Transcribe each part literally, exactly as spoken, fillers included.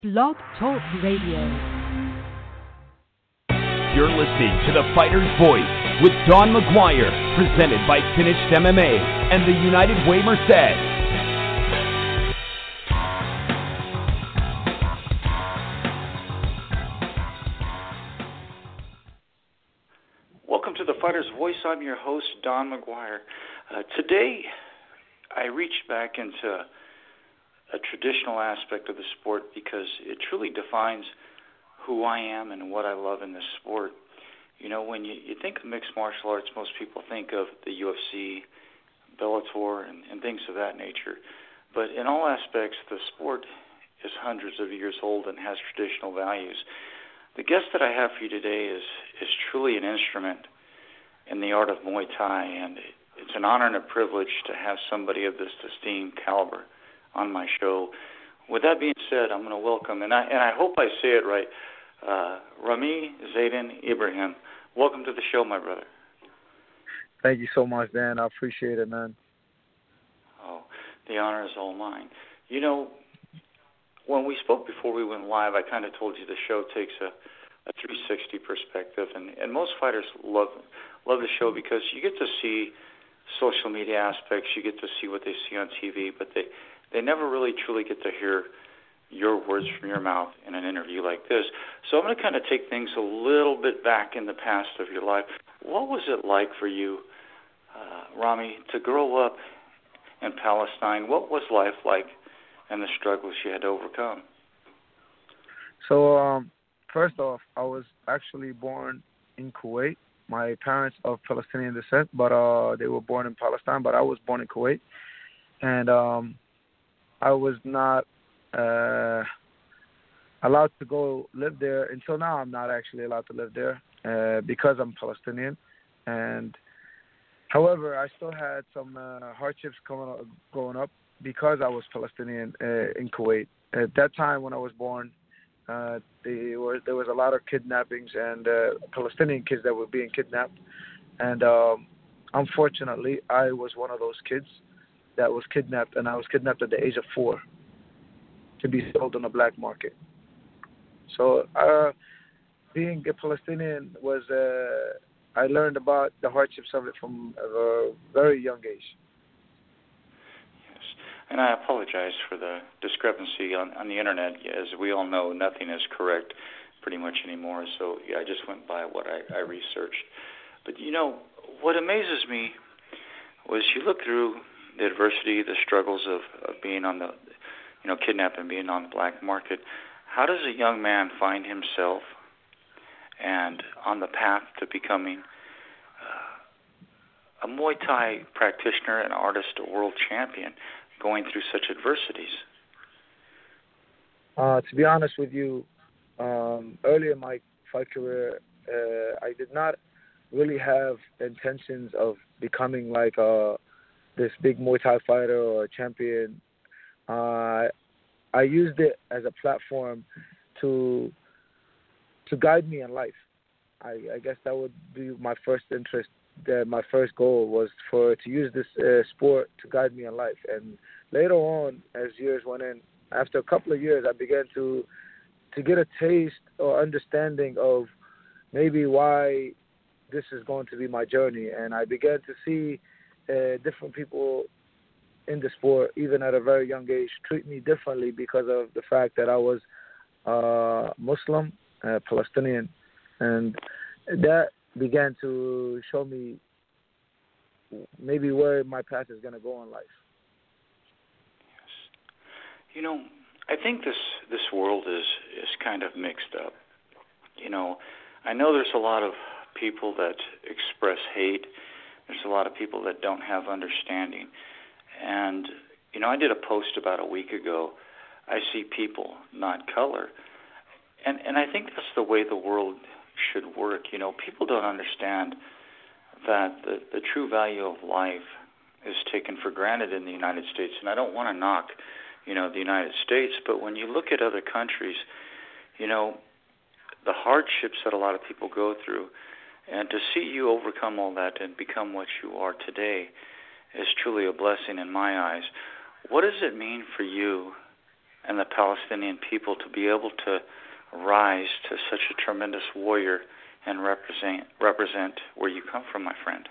Blog Talk Radio. You're listening to The Fighter's Voice with Don McGuire, presented by Finished M M A and the United Way Merced. Welcome to The Fighter's Voice. I'm your host, Don McGuire. Uh, today, I reached back into a traditional aspect of the sport because it truly defines who I am and what I love in this sport. You know, when you, you think of mixed martial arts, most people think of the U F C, Bellator, and, and things of that nature. But in all aspects, the sport is hundreds of years old and has traditional values. The guest that I have for you today is, is truly an instrument in the art of Muay Thai, and it's an honor and a privilege to have somebody of this esteemed caliber on my show. With that being said, I'm going to welcome, and I and I hope I say it right, uh, Rami Zaidan Ibrahim. Welcome to the show, my brother. Thank you so much, Dan. I appreciate it, man. Oh, the honor is all mine. You know, when we spoke before we went live, I kind of told you the show takes a, a three sixty perspective, and, and most fighters love love the show because you get to see social media aspects, you get to see what they see on T V, but they They never really truly get to hear your words from your mouth in an interview like this. So I'm going to kind of take things a little bit back in the past of your life. What was it like for you, uh, Rami, to grow up in Palestine? What was life like and the struggles you had to overcome? So, um, first off, I was actually born in Kuwait. My parents are of Palestinian descent, but uh, they were born in Palestine, but I was born in Kuwait. And um, I was not uh, allowed to go live there. Until now, I'm not actually allowed to live there uh, because I'm Palestinian. And however, I still had some uh, hardships coming up, growing up because I was Palestinian uh, in Kuwait. At that time, when I was born, uh, they were, there was a lot of kidnappings and uh, Palestinian kids that were being kidnapped. And um, unfortunately, I was one of those kids that was kidnapped, and I was kidnapped at the age of four to be sold on the black market. So uh, being a Palestinian was, uh, I learned about the hardships of it from a very young age. Yes, and I apologize for the discrepancy on, on the internet. As we all know, nothing is correct pretty much anymore, so yeah, I just went by what I, I researched. But, you know, what amazes me was you look through the adversity, the struggles of, of being on the, you know, kidnapped and being on the black market. How does a young man find himself and on the path to becoming uh, a Muay Thai practitioner, an artist, a world champion, going through such adversities? Uh, to be honest with you, um, early in my fight career, uh, I did not really have intentions of becoming like a this big Muay Thai fighter or a champion. Uh, I used it as a platform to to guide me in life. I, I guess that would be my first interest. That my first goal was for to use this uh, sport to guide me in life. And later on, as years went in, after a couple of years, I began to to get a taste or understanding of maybe why this is going to be my journey. And I began to see Uh, different people in the sport, even at a very young age, treat me differently because of the fact that I was uh, Muslim, uh, Palestinian, and that began to show me maybe where my path is going to go in life. Yes. You know, I think this, this world is, is kind of mixed up. You know, I know there's a lot of people that express hate. There's a lot of people that don't have understanding. And, you know, I did a post about a week ago. I see people, not color. And and I think that's the way the world should work. You know, people don't understand that the, the true value of life is taken for granted in the United States. And I don't want to knock, you know, the United States, but when you look at other countries, you know, the hardships that a lot of people go through, and to see you overcome all that and become what you are today is truly a blessing in my eyes. What does it mean for you and the Palestinian people to be able to rise to such a tremendous warrior and represent represent where you come from, my friend?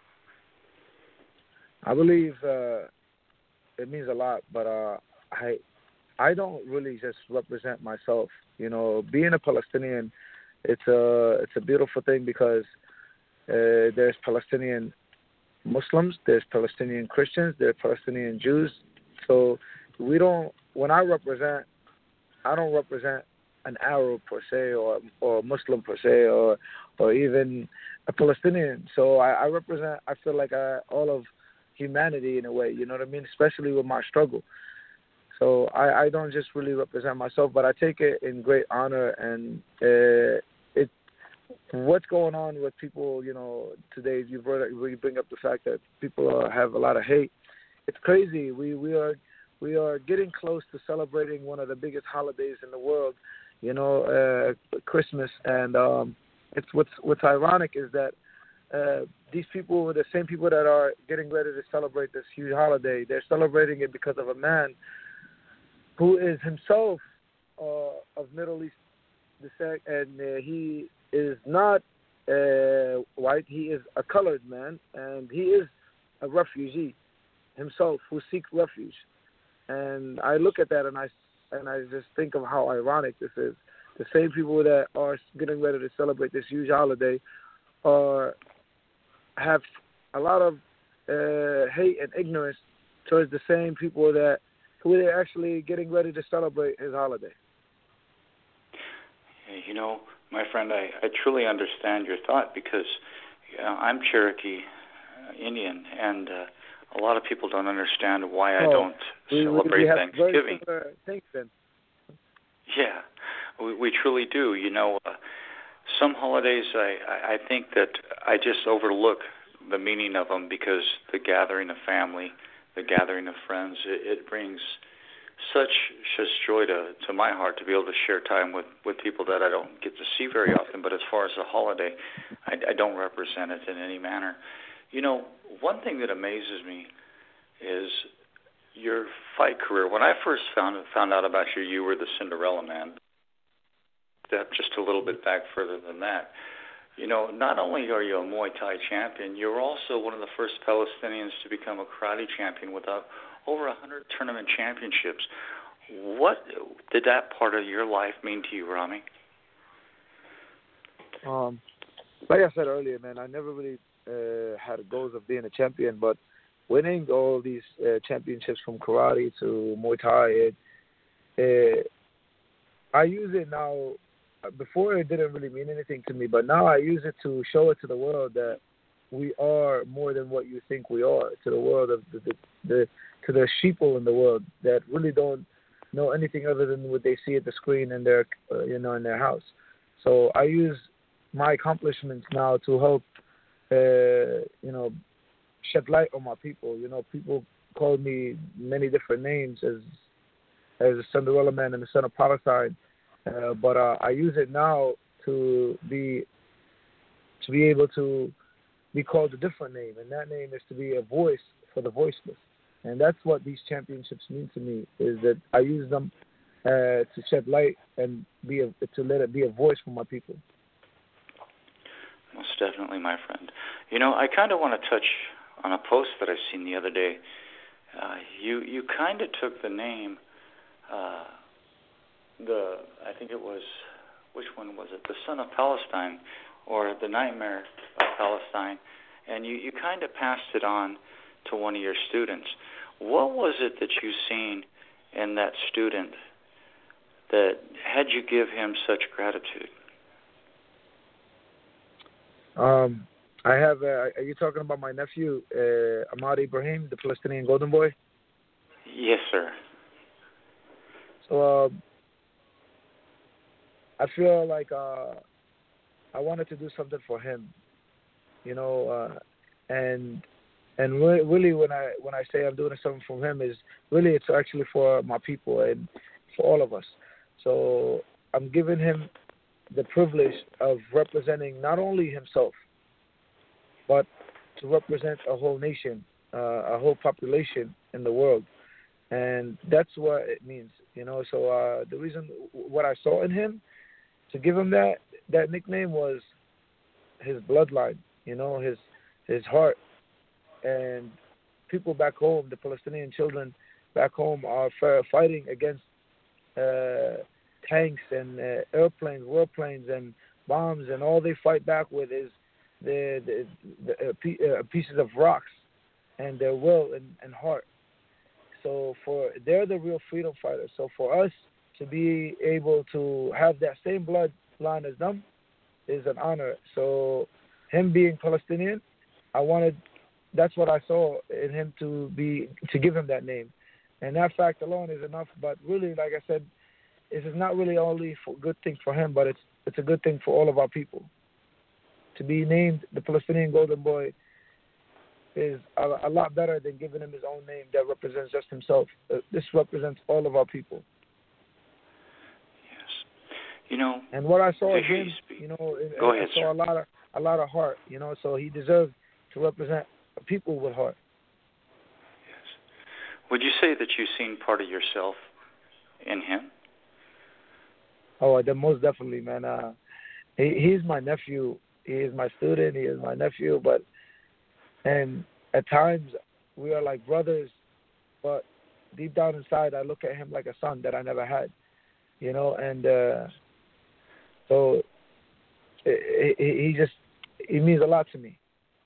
I believe uh, it means a lot, but uh, I I don't really just represent myself. You know, being a Palestinian, it's a it's a beautiful thing because uh, there's Palestinian Muslims, there's Palestinian Christians, there's Palestinian Jews. So we don't. When I represent, I don't represent an Arab per se, or or a Muslim per se, or or even a Palestinian. So I, I represent. I feel like I, all of humanity in a way. You know what I mean? Especially with my struggle. So I, I don't just really represent myself, but I take it in great honor. And uh, it what's going on with people, you know, today. You brought you bring up the fact that people uh, have a lot of hate. It's crazy. We we are we are getting close to celebrating one of the biggest holidays in the world. You know, uh, Christmas, and um, it's what's what's ironic is that uh, these people are the same people that are getting ready to celebrate this huge holiday. They're celebrating it because of a man who is himself uh, of Middle East descent, and uh, he is not uh, white. He is a colored man, and he is a refugee himself who seeks refuge. And I look at that, and I and I just think of how ironic this is. The same people that are getting ready to celebrate this huge holiday are have a lot of uh, hate and ignorance towards the same people that who are actually getting ready to celebrate his holiday. You know, my friend, I, I truly understand your thought because you know, I'm Cherokee uh, Indian, and uh, a lot of people don't understand why I oh, don't we, celebrate we have Thanksgiving. Very things then. Yeah, we, we truly do. You know, uh, some holidays I, I think that I just overlook the meaning of them because the gathering of family, the gathering of friends, it, it brings such such joy to, to my heart to be able to share time with, with people that I don't get to see very often. But as far as a holiday, I, I don't represent it in any manner. You know, one thing that amazes me is your fight career. When I first found found out about you, you were the Cinderella Man. Step just a little bit back further than that. You know, not only are you a Muay Thai champion, you're also one of the first Palestinians to become a karate champion with a, over one hundred tournament championships. What did that part of your life mean to you, Rami? Um, like I said earlier, man, I never really uh, had goals of being a champion, but winning all these uh, championships from karate to Muay Thai, it, it, I use it now. Before it didn't really mean anything to me, but now I use it to show it to the world that we are more than what you think we are. To the world of the, the, the to the sheeple in the world that really don't know anything other than what they see at the screen in their uh, you know in their house. So I use my accomplishments now to help uh, you know shed light on my people. You know, people call me many different names as as a Cinderella Man and the son of Palestine. Uh, but uh, I use it now to be to be able to be called a different name, and that name is to be a voice for the voiceless. And that's what these championships mean to me, is that I use them uh, to shed light and be a, to let it be a voice for my people. Most definitely, my friend. You know, I kind of want to touch on a post that I seen the other day. Uh, you you kind of took the name. Uh, The I think it was, which one was it? The Son of Palestine, or the Nightmare of Palestine, and you, you kind of passed it on to one of your students. What was it that you seen in that student that had you give him such gratitude? Um, I have. Uh, are you talking about my nephew, uh, Ahmad Ibrahim, the Palestinian Golden Boy? Yes, sir. So. Uh, I feel like uh, I wanted to do something for him, you know, uh, and and really, really when I when I say I'm doing something for him is really it's actually for my people and for all of us. So I'm giving him the privilege of representing not only himself, but to represent a whole nation, uh, a whole population in the world, and that's what it means. You know, so uh, the reason what I saw in him to give him that that nickname was his bloodline. You know, his his heart. And people back home, the Palestinian children back home, are fighting against uh, tanks and uh, airplanes, warplanes, and bombs, and all they fight back with is the, the, the uh, pieces of rocks and their will and, and heart. So for they're the real freedom fighters. So for us to be able to have that same bloodline as them is an honor. So him being Palestinian, I wanted. That's what I saw in him to be to give him that name, and that fact alone is enough. But really, like I said, this is not really only a good thing for him, but it's it's a good thing for all of our people. To be named the Palestinian Golden Boy is a, a lot better than giving him his own name that represents just himself. Uh, this represents all of our people. Yes, you know. And what I saw in him, you know, Go I ahead, saw sir. a lot of a lot of heart. You know, so he deserved to represent people with heart. Yes. Would you say that you've seen part of yourself in him? Oh, then most definitely, man. Uh, he, he's my nephew. He is my student. He is my nephew. But and at times we are like brothers. But deep down inside, I look at him like a son that I never had. You know, and uh, so he, he just he means a lot to me.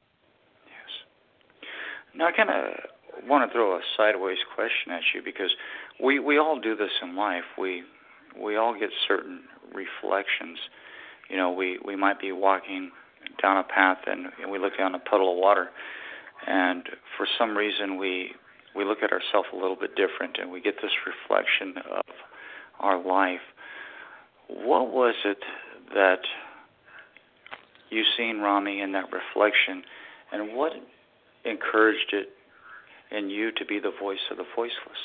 Now, I kind of want to throw a sideways question at you because we, we all do this in life. We we all get certain reflections. You know, we, we might be walking down a path and, and we look down a puddle of water, and for some reason we we look at ourselves a little bit different, and we get this reflection of our life. What was it that you seen, Rami, in that reflection, and what encouraged it in you to be the voice of the voiceless?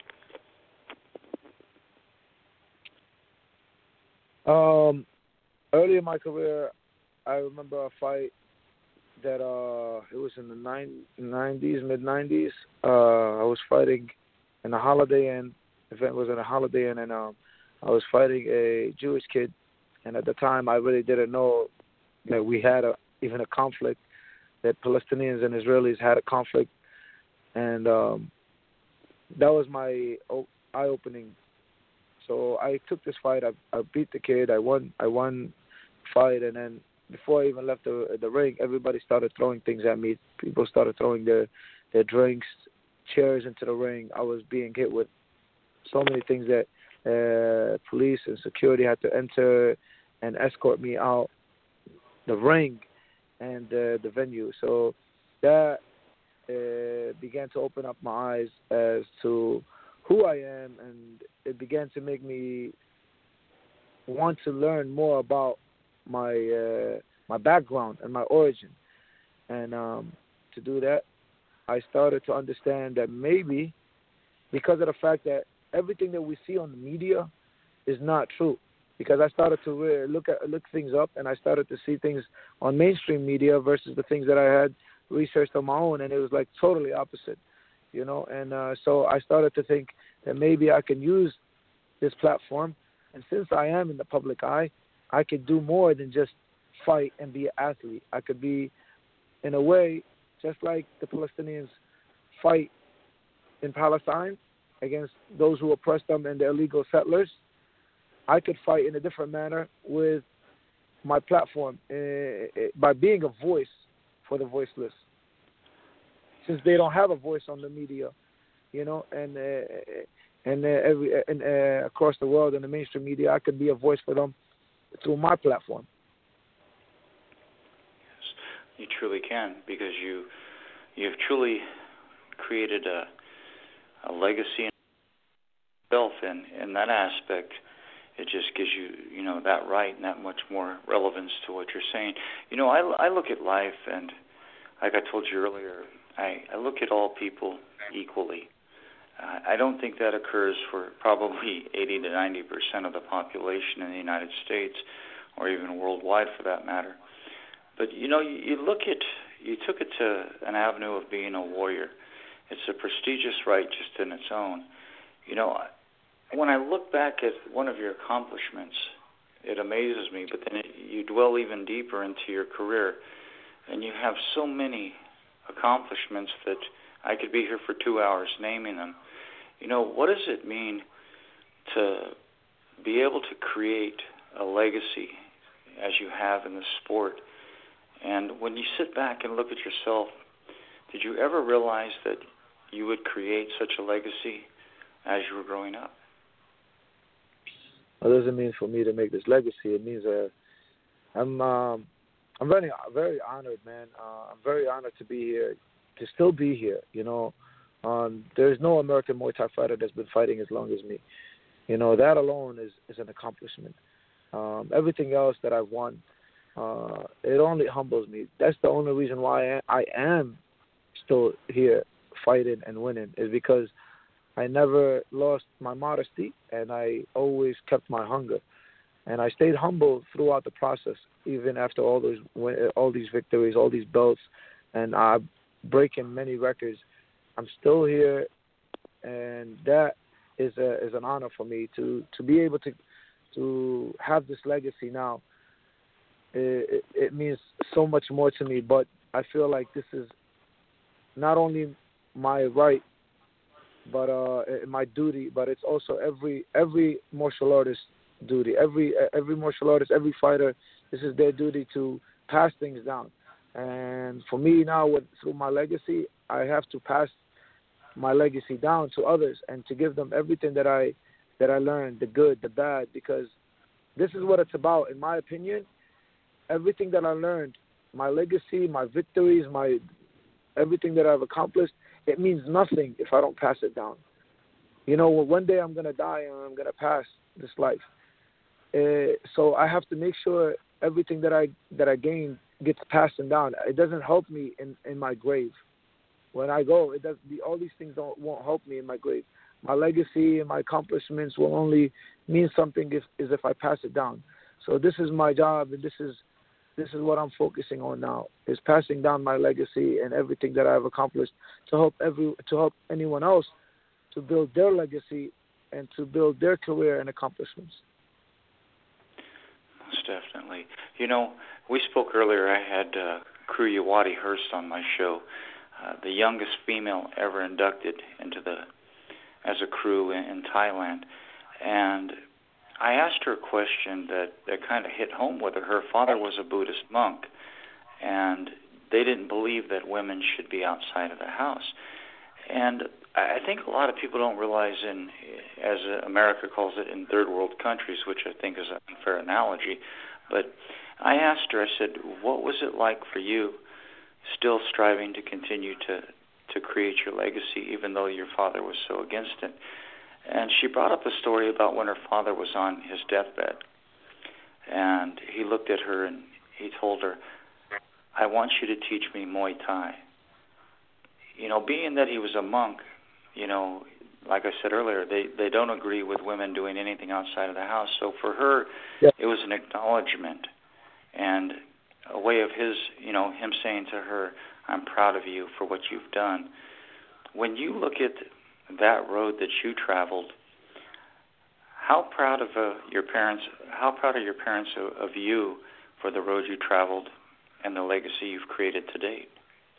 Um, early in my career, I remember a fight that uh, it was in the nineties, mid nineties. Uh, I was fighting in a Holiday Inn. Event was in a Holiday Inn, and um, I was fighting a Jewish kid. And at the time, I really didn't know that we had a, even a conflict. That Palestinians and Israelis had a conflict, and um, that was my eye-opening. So I took this fight. I, I beat the kid. I won. I won the fight, and then before I even left the the ring, everybody started throwing things at me. People started throwing their their drinks, chairs into the ring. I was being hit with so many things that uh, police and security had to enter and escort me out the ring and uh, the venue. So that uh, began to open up my eyes as to who I am, and it began to make me want to learn more about my uh, my background and my origin. And um, to do that, I started to understand that maybe because of the fact that everything that we see on the media is not true. Because I started to really look at look things up, and I started to see things on mainstream media versus the things that I had researched on my own, and it was like totally opposite, you know. And uh, so I started to think that maybe I can use this platform, and since I am in the public eye, I could do more than just fight and be an athlete. I could be, in a way, just like the Palestinians fight in Palestine against those who oppress them and the illegal settlers. I could fight in a different manner with my platform uh, by being a voice for the voiceless. Since they don't have a voice on the media, you know, and uh, and uh, every and uh, across the world in the mainstream media, I could be a voice for them through my platform. Yes, you truly can, because you you've truly created a a legacy in yourself, and in that aspect. It just gives you, you know, that right and that much more relevance to what you're saying. You know, I, I look at life, and like I told you earlier, I, I look at all people equally. Uh, I don't think that occurs for probably eighty to ninety percent of the population in the United States, or even worldwide for that matter. But, you know, you, you look at, you took it to an avenue of being a warrior. It's a prestigious right just in its own. You know, when I look back at one of your accomplishments, it amazes me, but then it, you dwell even deeper into your career, and you have so many accomplishments that I could be here for two hours naming them. You know, what does it mean to be able to create a legacy as you have in the sport? And when you sit back and look at yourself, did you ever realize that you would create such a legacy as you were growing up? What does it mean for me to make this legacy? It means uh, I'm um, I'm very very honored, man. Uh, I'm very honored to be here, to still be here. You know, um, there's no American Muay Thai fighter that's been fighting as long as me. You know, that alone is, is an accomplishment. Um, everything else that I've won, uh, it only humbles me. That's the only reason why I am still here fighting and winning, is because I never lost my modesty, and I always kept my hunger. And I stayed humble throughout the process, even after all those all these victories, all these belts, and I breaking many records. I'm still here, and that is a, is an honor for me to, to be able to to have this legacy now. It, it, it means so much more to me, but I feel like this is not only my right, but uh, my duty, but it's also every every martial artist's duty. Every every martial artist, every fighter, this is their duty to pass things down. And for me now, with, through my legacy, I have to pass my legacy down to others and to give them everything that I that I learned, the good, the bad, because this is what it's about, in my opinion. Everything that I learned, my legacy, my victories, my everything that I've accomplished, it means nothing if I don't pass it down. You know, one day I'm going to die and I'm going to pass this life. Uh, so I have to make sure everything that I that I gain gets passed down. It doesn't help me in, in my grave. When I go, it does. The, all these things don't won't help me in my grave. My legacy and my accomplishments will only mean something if is if I pass it down. So this is my job, and this is this is what I'm focusing on now, is passing down my legacy and everything that I've accomplished to help every to help anyone else to build their legacy and to build their career and accomplishments. Most definitely. You know, we spoke earlier. I had uh, Kruyawati Hurst on my show, uh, the youngest female ever inducted into the as a crew in, in Thailand, and I asked her a question that, that kind of hit home with her. Her father was a Buddhist monk, and they didn't believe that women should be outside of the house. And I think a lot of people don't realize, in, as America calls it, in third world countries, which I think is an unfair analogy, but I asked her, I said, what was it like for you still striving to continue to, to create your legacy, even though your father was so against it? And she brought up a story about when her father was on his deathbed. And he looked at her and he told her, I want you to teach me Muay Thai. You know, being that he was a monk, you know, like I said earlier, they, they don't agree with women doing anything outside of the house. So for her, yeah. It was an acknowledgement and a way of his, you know, him saying to her, I'm proud of you for what you've done. When you look at that road that you traveled, how proud of uh, your parents, how proud are your parents of, of you for the road you traveled and the legacy you've created to date?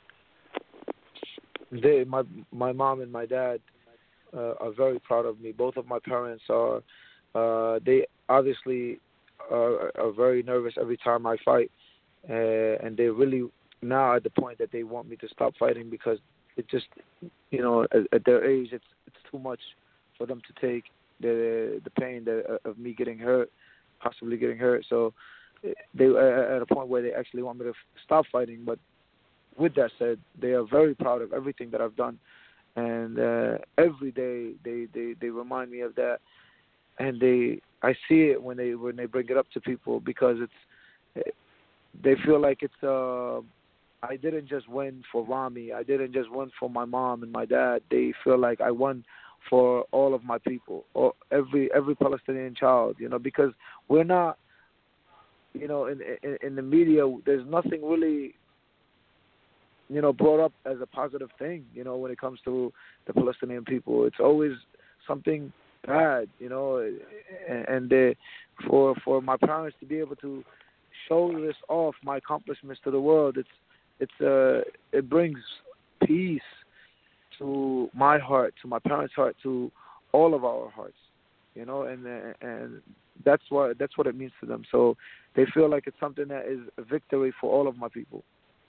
They, my my mom and my dad uh, are very proud of me. Both of my parents are. Uh, they obviously are, are very nervous every time I fight, uh, and they really now at the point that they want me to stop fighting because it just, you know, at, at their age, it's it's too much for them to take the the pain that, of me getting hurt, possibly getting hurt. So they are at a point where they actually want me to stop fighting. But with that said, they are very proud of everything that I've done, and uh, every day they, they, they remind me of that, and they I see it when they when they bring it up to people because it's they feel like it's uh. I didn't just win for Rami. I didn't just win for my mom and my dad. They feel like I won for all of my people, or every every Palestinian child, you know, because we're not, you know, in in, in the media, there's nothing really, you know, brought up as a positive thing, you know, when it comes to the Palestinian people. It's always something bad, you know, and, and they, for for my parents to be able to show this off, my accomplishments to the world, it's it's uh it brings peace to my heart, to my parents' heart, to all of our hearts, you know, and and that's what that's what it means to them. So they feel like it's something that is a victory for all of my people.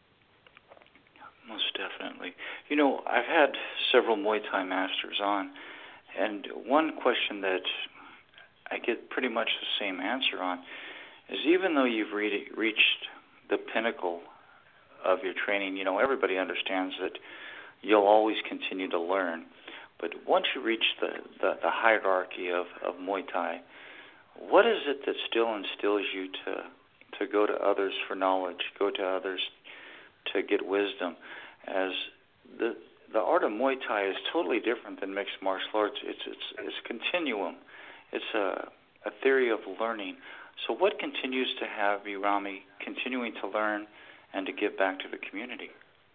Most definitely. You know, I've had several Muay Thai masters on, and one question that I get pretty much the same answer on is, even though you've re- reached the pinnacle of your training, you know, everybody understands that you'll always continue to learn. But once you reach the, the, the hierarchy of, of Muay Thai, what is it that still instills you to to go to others for knowledge, go to others to get wisdom? As the the art of Muay Thai is totally different than mixed martial arts. It's it's it's a continuum. It's a a theory of learning. So what continues to have you, Rami, continuing to learn and to give back to the community?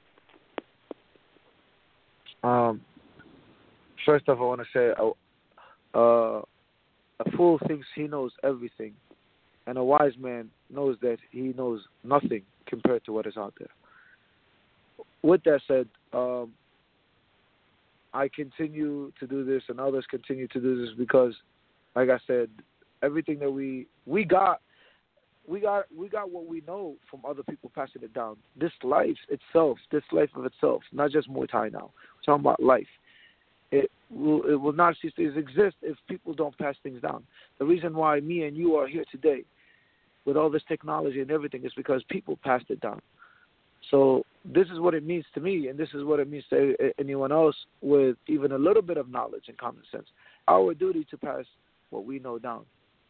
Um, first off, I want to say, uh, a fool thinks he knows everything, and a wise man knows that he knows nothing compared to what is out there. With that said, um, I continue to do this, and others continue to do this because, like I said, everything that we we got, we got we got what we know from other people passing it down. This life itself, this life of itself, not just Muay Thai now. We're talking about life. It will it will not cease to exist if people don't pass things down. The reason why me and you are here today, with all this technology and everything, is because people passed it down. So this is what it means to me, and this is what it means to anyone else with even a little bit of knowledge and common sense. Our duty to pass what we know down.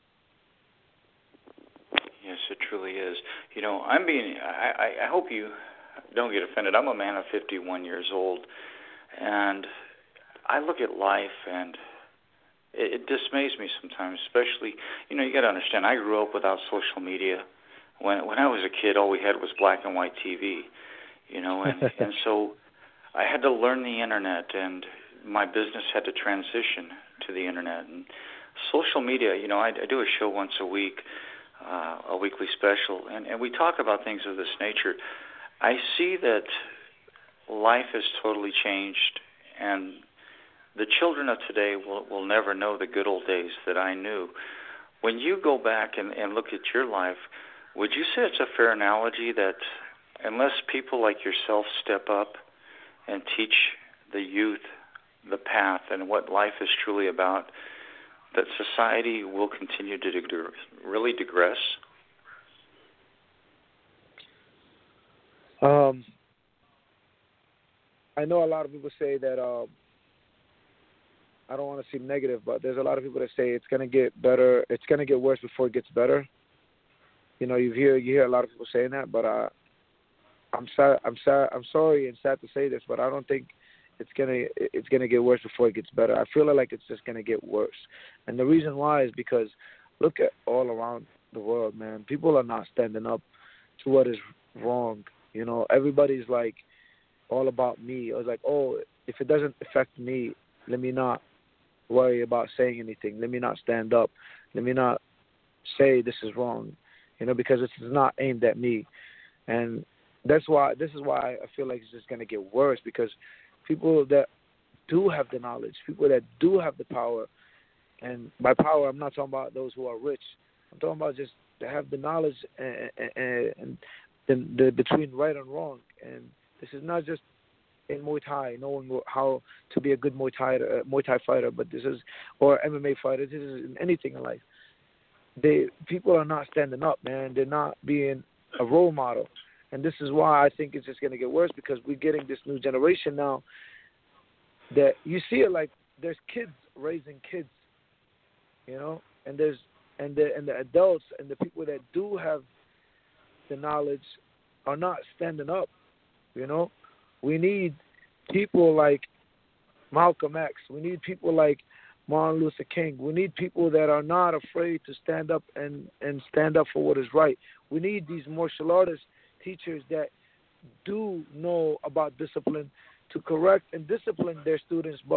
Yes, it truly is. You know, I'm being, I, I hope you don't get offended. I'm a man of fifty-one years old, and I look at life, and it, it dismays me sometimes, especially, you know, you got to understand, I grew up without social media. When when I was a kid, all we had was black and white T V, you know, and, and so I had to learn the internet, and my business had to transition to the internet. And social media, you know, I, I do a show once a week, uh, a weekly special, and, and we talk about things of this nature. I see that life has totally changed, and the children of today will, will never know the good old days that I knew. When you go back and, and look at your life, would you say it's a fair analogy that unless people like yourself step up and teach the youth the path and what life is truly about, that society will continue to dig- really digress? Um, I know a lot of people say that, um, I don't want to seem negative, but there's a lot of people that say it's going to get better, it's going to get worse before it gets better. You know, you hear you hear a lot of people saying that, but uh, I'm sad, I'm sad, I'm sorry and sad to say this, but I don't think it's gonna it's gonna get worse before it gets better. I feel like it's just gonna get worse, and the reason why is because look at all around the world, man. People are not standing up to what is wrong. You know, everybody's like all about me. I was like, oh, if it doesn't affect me, let me not worry about saying anything. Let me not stand up. Let me not say this is wrong. You know, because it's not aimed at me. And that's why, this is why I feel like it's just going to get worse, because people that do have the knowledge, people that do have the power, and by power, I'm not talking about those who are rich. I'm talking about just to have the knowledge and, and, and the, the between right and wrong. And this is not just in Muay Thai, knowing how to be a good Muay Thai, uh, Muay Thai fighter, but this is, or M M A fighter, this is in anything in life. They people are not standing up, man. They're not being a role model, and this is why I think it's just going to get worse, because we're getting this new generation now that you see it like there's kids raising kids, you know, and there's and the and the adults and the people that do have the knowledge are not standing up, you know. We need people like Malcolm X. We need people like Martin Luther King. We need people that are not afraid to stand up and, and stand up for what is right. We need these martial artist teachers that do know about discipline to correct and discipline their students, but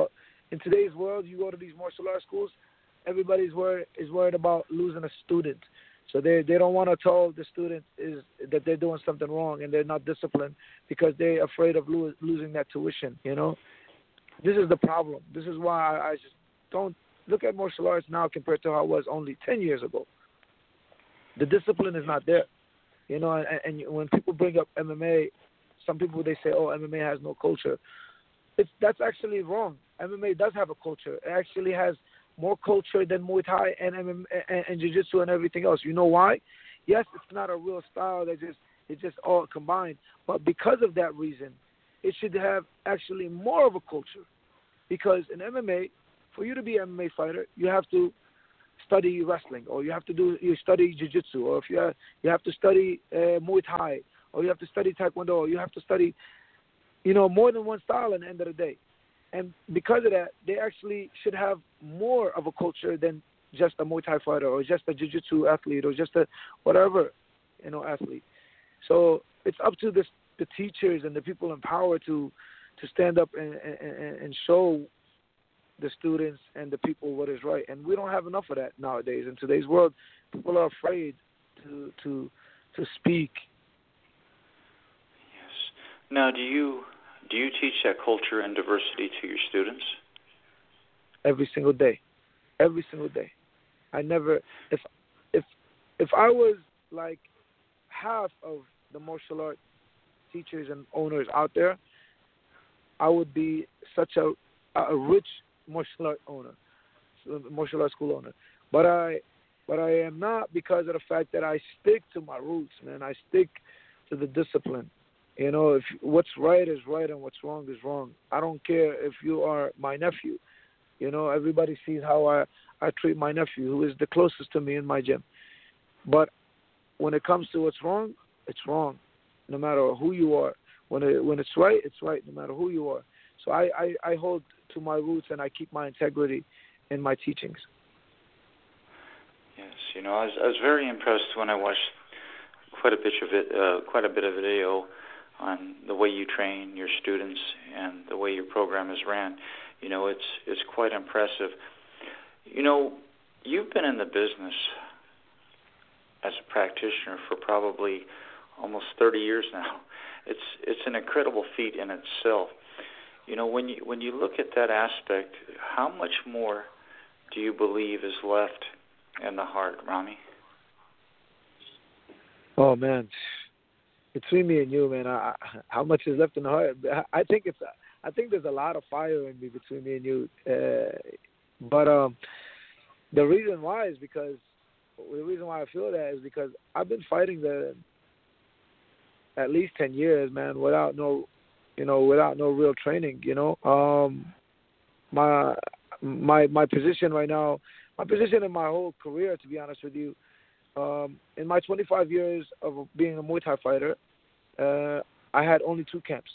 in today's world, you go to these martial arts schools, everybody's worried is worried about losing a student. So they they don't want to tell the student is that they're doing something wrong and they're not disciplined because they're afraid of lo- losing that tuition. You know, this is the problem. This is why I, I just don't look at martial arts now compared to how it was only ten years ago. The discipline is not there. You know, and, and when people bring up M M A, some people they say, "Oh, M M A has no culture." It's that's actually wrong. M M A does have a culture. It actually has more culture than Muay Thai and and, and Jiu-Jitsu and everything else. You know why? Yes, it's not a real style. That just it's just all combined. But because of that reason, it should have actually more of a culture. Because in M M A, for you to be an M M A fighter, you have to study wrestling, or you have to do you study Jiu-Jitsu, or if you have, you have to study uh, Muay Thai, or you have to study Taekwondo, or you have to study, you know, more than one style at the end of the day. And because of that, they actually should have more of a culture than just a Muay Thai fighter or just a Jiu-Jitsu athlete or just a whatever, you know, athlete. So it's up to this, the teachers and the people in power to to stand up and, and, and show the students and the people what is right. And we don't have enough of that nowadays. In today's world, people are afraid to to to speak. Yes. Now, do you do you teach that culture and diversity to your students? Every single day, every single day. I never, if if if I was like half of the martial art teachers and owners out there, I would be such a a rich martial art owner, martial art school owner. But I, but I am not because of the fact that I stick to my roots, man. I stick to the discipline. You know, if what's right is right and what's wrong is wrong. I don't care if you are my nephew. You know, everybody sees how I, I treat my nephew, who is the closest to me in my gym. But when it comes to what's wrong, it's wrong, no matter who you are. When it, when it's right, it's right, no matter who you are. So I, I, I hold to my roots and I keep my integrity in my teachings. Yes, you know, I was, I was very impressed when I watched quite a bit of it, uh, quite a bit of video on the way you train your students and the way your program is ran. You know, it's it's quite impressive. You know, you've been in the business as a practitioner for probably almost thirty years now. It's it's an incredible feat in itself. You know, when you when you look at that aspect, how much more do you believe is left in the heart, Rami? Oh man, between me and you, man, I, how much is left in the heart? I think it's I think there's a lot of fire in me between me and you. Uh, but um, the reason why is because the reason why I feel that is because I've been fighting the at least ten years, man, without no, you know, without no real training. You know, um, my my my position right now, my position in my whole career, to be honest with you, um, in my twenty-five years of being a Muay Thai fighter, uh, I had only two camps.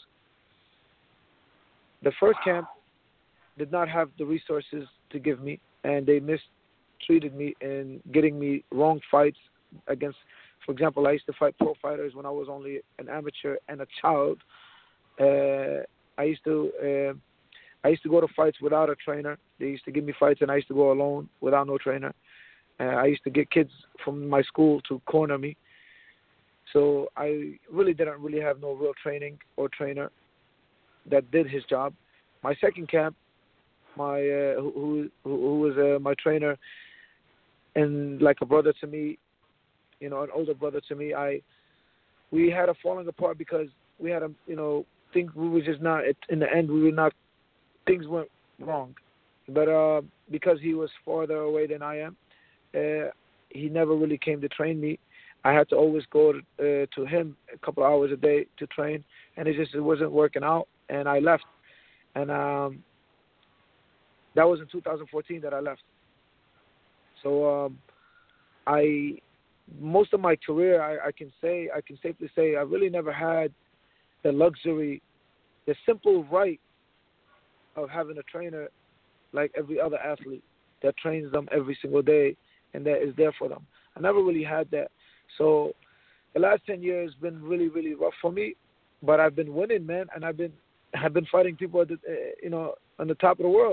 The first camp did not have the resources to give me, and they mistreated me in getting me wrong fights against. For example, I used to fight pro fighters when I was only an amateur and a child. Uh, I used to uh, I used to go to fights without a trainer. They used to give me fights, and I used to go alone without no trainer. Uh, I used to get kids from my school to corner me. So I really didn't really have no real training or trainer that did his job. My second camp, my uh, who, who who was uh, my trainer and like a brother to me, you know, an older brother to me, I we had a falling apart because we had a, you know, things we were just not, in the end we were not, things went wrong. But uh, because he was farther away than I am, uh, he never really came to train me. I had to always go to, uh, to him a couple of hours a day to train, and it just it wasn't working out, and I left. And um, that was in two thousand fourteen that I left. So um, I... most of my career, I, I can say, I can safely say, I really never had the luxury, the simple right of having a trainer like every other athlete that trains them every single day and that is there for them. I never really had that. So the last ten years has been really, really rough for me, but I've been winning, man, and I've been, I've been fighting people at the, uh, you know, on the top of the world,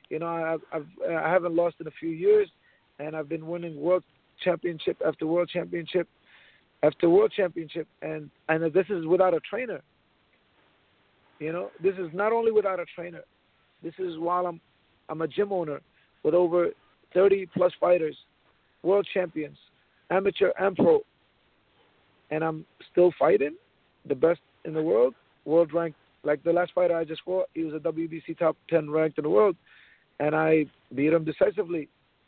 You know, I've, I've I haven't lost in a few years, and I've been winning world championship after world championship after world championship, and and this is without a trainer. You know, this is not only without a trainer. This is while I'm I'm a gym owner with over thirty plus fighters, world champions, amateur and pro, and I'm still fighting the best in the world, world ranked. Like the last fighter I just fought, he was a W B C top ten ranked in the world, and I beat him decisively.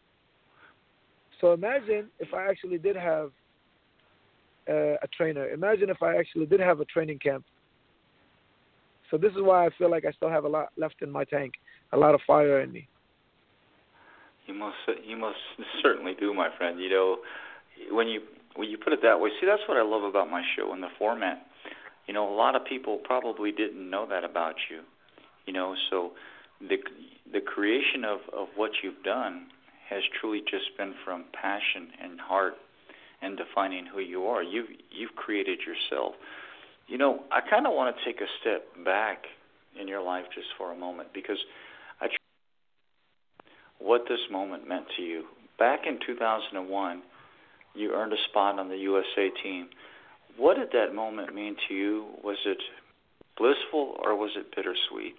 So imagine if I actually did have uh, a trainer. Imagine if I actually did have a training camp. So this is why I feel like I still have a lot left in my tank, a lot of fire in me. You must, you must certainly do, my friend. You know, when you when you put it that way, see, that's what I love about my show and the format. You know, a lot of people probably didn't know that about you. You know, so the the creation of, of what you've done has truly just been from passion and heart and defining who you are. You've you've created yourself. You know, I kind of want to take a step back in your life just for a moment, because I tr- what this moment meant to you. Back in two thousand one, you earned a spot on the U S A team. What did that moment mean to you? Was it blissful or was it bittersweet?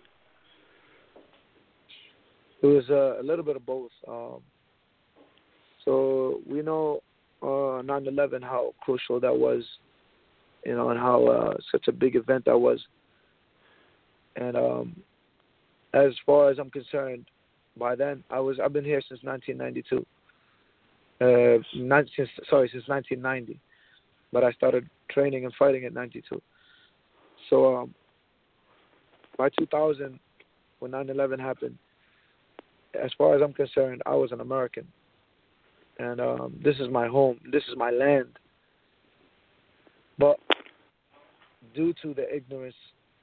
It was uh, a little bit of both. Um, so we know uh, nine eleven, how crucial that was, you know, and how uh, such a big event that was. And um, as far as I'm concerned, by then I was I've been here since nineteen ninety-two. Uh, not since sorry since nineteen ninety, but I started training and fighting at ninety-two. So um, by two thousand, when nine eleven happened, as far as I'm concerned, I was an American, and um, this is my home. This is my land. But due to the ignorance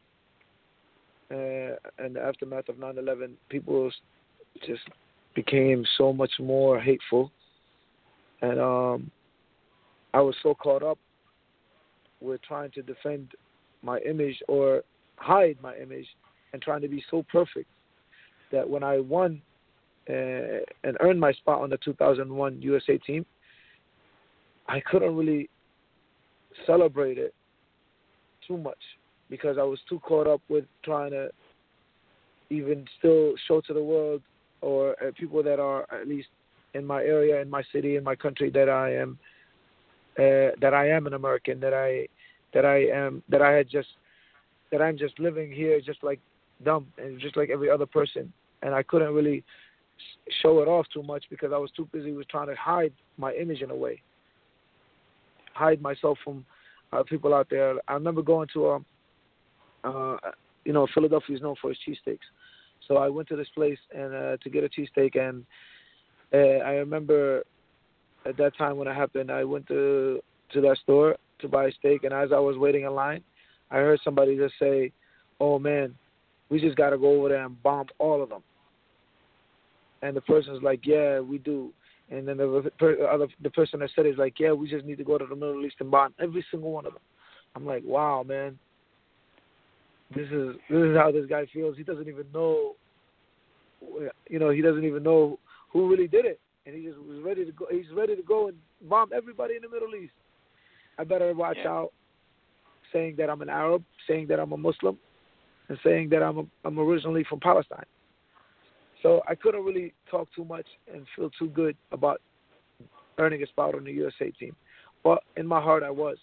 uh, and the aftermath of nine eleven, people just became so much more hateful. And um, I was so caught up with trying to defend my image or hide my image and trying to be so perfect that when I won uh, and earned my spot on the two thousand one U S A team, I couldn't really celebrate it too much because I was too caught up with trying to even still show to the world or uh, people that are at least in my area, in my city, in my country, that I am uh, that I am an American, that I that I am that I had just that I'm just living here just like them and just like every other person, and I couldn't really show it off too much because I was too busy with trying to hide my image in a way, hide myself from uh, people out there. I remember going to a, uh, you know, Philadelphia is known for its cheesesteaks, so I went to this place and uh, to get a cheesesteak, and uh, I remember at that time when it happened, I went to to that store to buy a steak, and as I was waiting in line, I heard somebody just say, "Oh man, we just got to go over there and bomb all of them." And the person's like, "Yeah, we do." And then the per, other the person that said it is like, "Yeah, we just need to go to the Middle East and bomb every single one of them." I'm like, "Wow, man, this is this is how this guy feels. He doesn't even know, you know, he doesn't even know who really did it, and he just was ready to go. He's ready to go and bomb everybody in the Middle East. I better watch yeah. out, saying that I'm an Arab, saying that I'm a Muslim, and saying that I'm a, I'm originally from Palestine." So I couldn't really talk too much and feel too good about earning a spot on the U S A team, but in my heart, I was.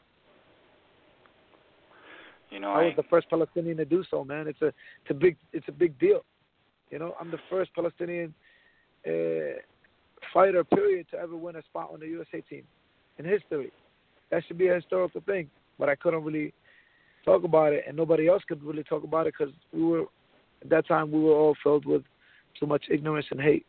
You know, I was I, the first Palestinian to do so, man. It's a it's a big it's a big deal. You know, I'm the first Palestinian uh, fighter, period, to ever win a spot on the U S A team in history. That should be a historical thing. But I couldn't really talk about it, and nobody else could really talk about it because we were at that time we were all filled with too much ignorance and hate.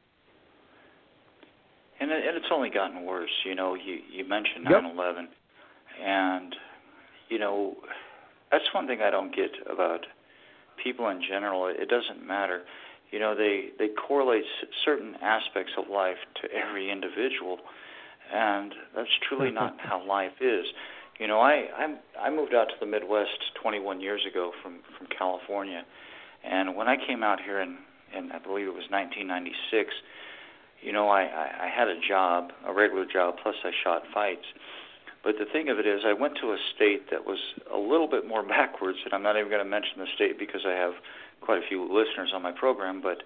And, it, and it's only gotten worse. You know, you, you mentioned Yep. nine eleven, and, you know, that's one thing I don't get about people in general. It doesn't matter. You know, they, they correlate certain aspects of life to every individual, and that's truly not how life is. You know, I I'm, I moved out to the Midwest twenty-one years ago from, from California, and when I came out here in, and I believe it was nineteen ninety-six, you know, I, I, I had a job, a regular job, plus I shot fights. But the thing of it is, I went to a state that was a little bit more backwards, and I'm not even going to mention the state because I have quite a few listeners on my program, but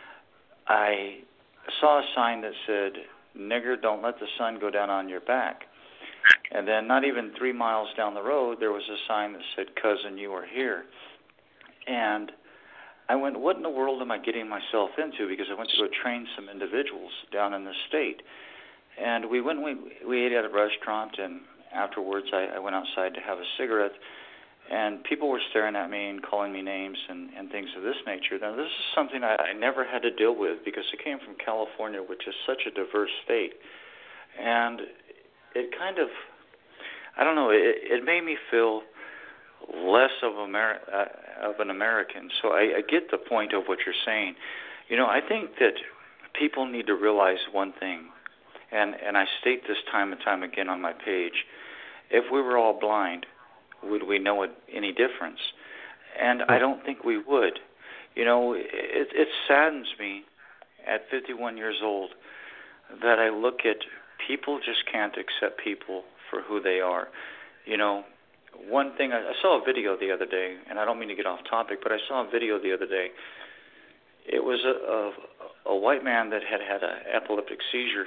I saw a sign that said, "Nigger, don't let the sun go down on your back." And then not even three miles down the road, there was a sign that said, "Cousin, you are here." And I went, what in the world am I getting myself into? Because I went to go train some individuals down in the state. And we went, we, we ate at a restaurant, and afterwards I, I went outside to have a cigarette. And people were staring at me and calling me names and, and things of this nature. Now, this is something I, I never had to deal with because I came from California, which is such a diverse state. And it kind of, I don't know, it, it made me feel less of, Ameri- uh, of an American. So I, I get the point of what you're saying. You know, I think that people need to realize one thing, and, and I state this time and time again on my page. If we were all blind, would we know it, any difference? And I don't think we would. You know, it, it saddens me at fifty-one years old that I look at people just can't accept people for who they are. You know, one thing, I, I saw a video the other day, and I don't mean to get off topic, but I saw a video the other day. It was a, a, a white man that had had an epileptic seizure,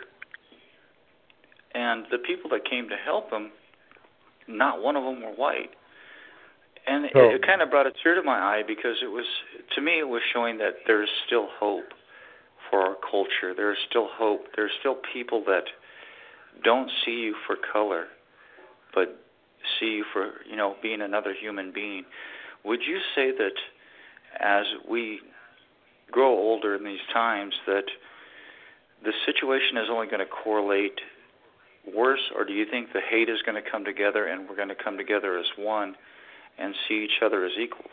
and the people that came to help him, not one of them were white. And it, oh. it kind of brought a tear to my eye because it was, to me, it was showing that there's still hope for our culture. There's still hope. There's still people that don't see you for color, but see you for, you know, being another human being. Would you say that as we grow older in these times that the situation is only going to correlate worse, or do you think the hate is going to come together and we're going to come together as one and see each other as equals?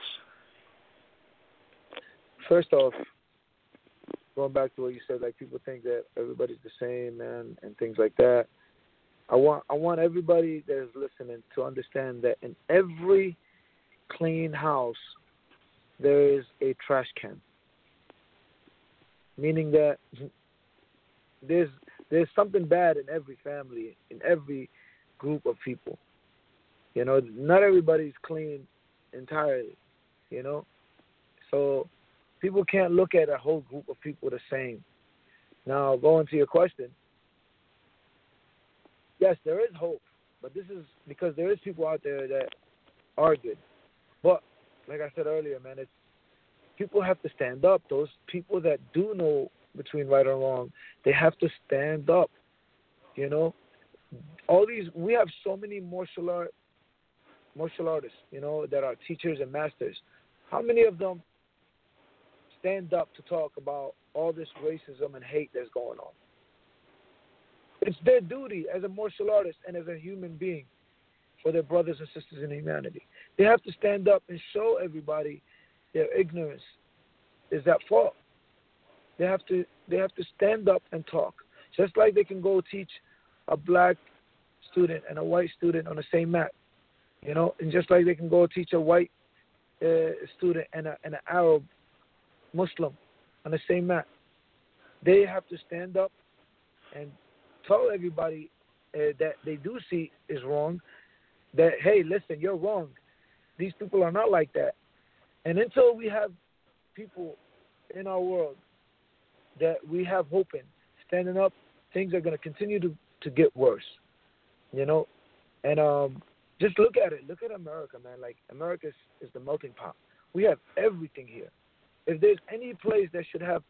First off, going back to what you said, like people think that everybody's the same, man, and things like that. I want I want everybody that is listening to understand that in every clean house there is a trash can. Meaning that there's there's something bad in every family, in every group of people. You know, not everybody's clean entirely, you know. So people can't look at a whole group of people the same. Now, going to your question, yes, there is hope, but this is because there is people out there that are good. But like I said earlier, man, it's people have to stand up. Those people that do know between right and wrong, they have to stand up. You know, all these we have so many martial art martial artists, you know, that are teachers and masters. How many of them stand up to talk about all this racism and hate that's going on? It's their duty as a martial artist and as a human being for their brothers and sisters in humanity. They have to stand up and show everybody their ignorance is at fault. They have to they have to stand up and talk. Just like they can go teach a black student and a white student on the same mat, you know, and just like they can go teach a white uh, student and, a, and an Arab Muslim on the same mat. They have to stand up and tell everybody uh, that they do see is wrong, that, hey, listen, you're wrong. These people are not like that. And until we have people in our world that we have hope in, standing up, things are going to continue to, to get worse, you know. And um, just look at it. Look at America, man. Like, America is, is the melting pot. We have everything here. If there's any place that should have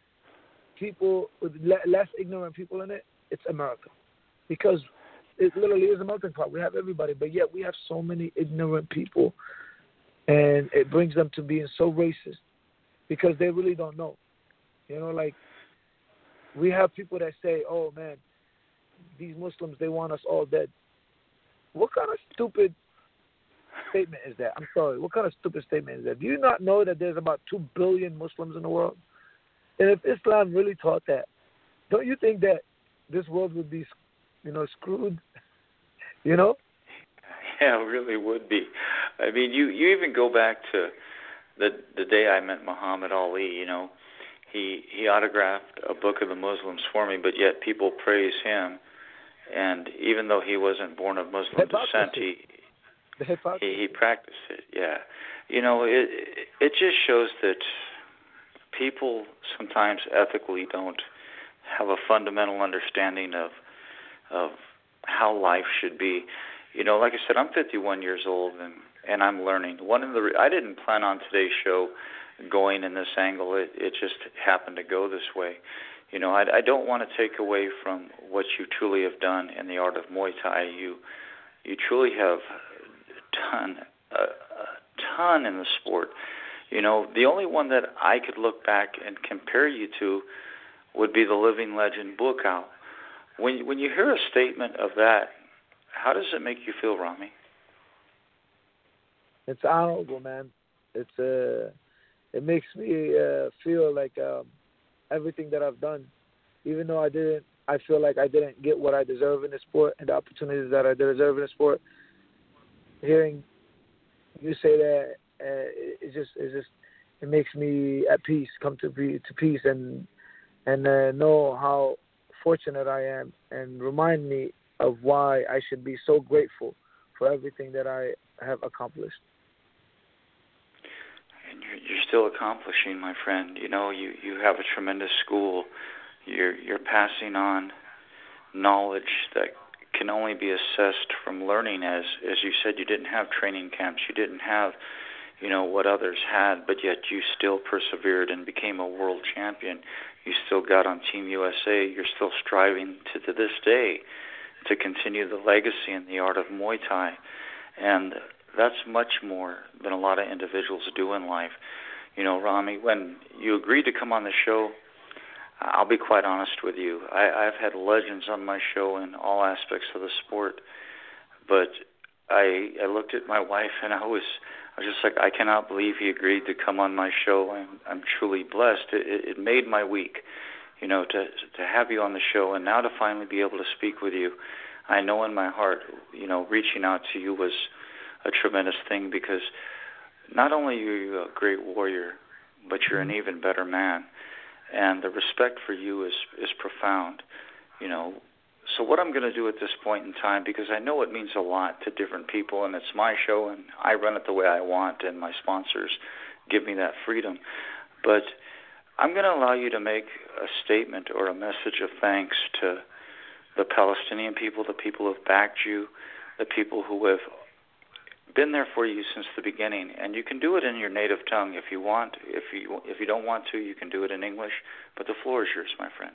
people with le- less ignorant people in it, it's America. Because it literally is a melting pot. We have everybody, but yet we have so many ignorant people, and it brings them to being so racist because they really don't know. You know, like, we have people that say, oh, man, these Muslims, they want us all dead. What kind of stupid statement is that? I'm sorry. What kind of stupid statement is that? Do you not know that there's about two billion Muslims in the world? And if Islam really taught that, don't you think that this world would be, you know, screwed? You know? Yeah, it really would be. I mean, you, you even go back to the the day I met Muhammad Ali, you know. he he autographed a book of the Muslims for me, but yet people praise him. And even though he wasn't born of Muslim descent, he he, he practiced it. Yeah, you know, it it just shows that people sometimes ethically don't have a fundamental understanding of of how life should be. You know, like I said, I'm fifty-one years old, and, and I'm learning. One of the re- I didn't plan on today's show going in this angle. It it just happened to go this way. You know, I, I don't want to take away from what you truly have done in the art of Muay Thai. You you truly have done a, a ton in the sport. You know, the only one that I could look back and compare you to would be the living legend Buakaw. When when you hear a statement of that, how does it make you feel, Rami? It's honorable, man. It's uh, it makes me uh, feel like um, everything that I've done, even though I didn't, I feel like I didn't get what I deserve in the sport and the opportunities that I deserve in the sport. Hearing you say that, uh, it, it just, it just, it makes me at peace, come to be to peace, and and uh, know how fortunate I am, and remind me of why I should be so grateful for everything that I have accomplished. And you're, you're still accomplishing, my friend. You know, you, you have a tremendous school. You're you're passing on knowledge that can only be assessed from learning. As as you said, you didn't have training camps. You didn't have, you know, what others had, but yet you still persevered and became a world champion. You still got on Team U S A. You're still striving to, to this day to continue the legacy in the art of Muay Thai. And that's much more than a lot of individuals do in life. You know, Rami, when you agreed to come on the show, I'll be quite honest with you. I, I've had legends on my show in all aspects of the sport, but I, I looked at my wife and I was, I was just like, I cannot believe he agreed to come on my show. I'm, I'm truly blessed. It, it made my week, you know, to to have you on the show, and now to finally be able to speak with you. I know in my heart, you know, reaching out to you was a tremendous thing, because not only are you a great warrior, but you're an even better man. And the respect for you is, is profound, you know. So what I'm going to do at this point in time, because I know it means a lot to different people, and it's my show, and I run it the way I want, and my sponsors give me that freedom. But I'm going to allow you to make a statement or a message of thanks to the Palestinian people, the people who have backed you, the people who have been there for you since the beginning. And you can do it in your native tongue if you want. If you if you don't want to, you can do it in English. But the floor is yours, my friend.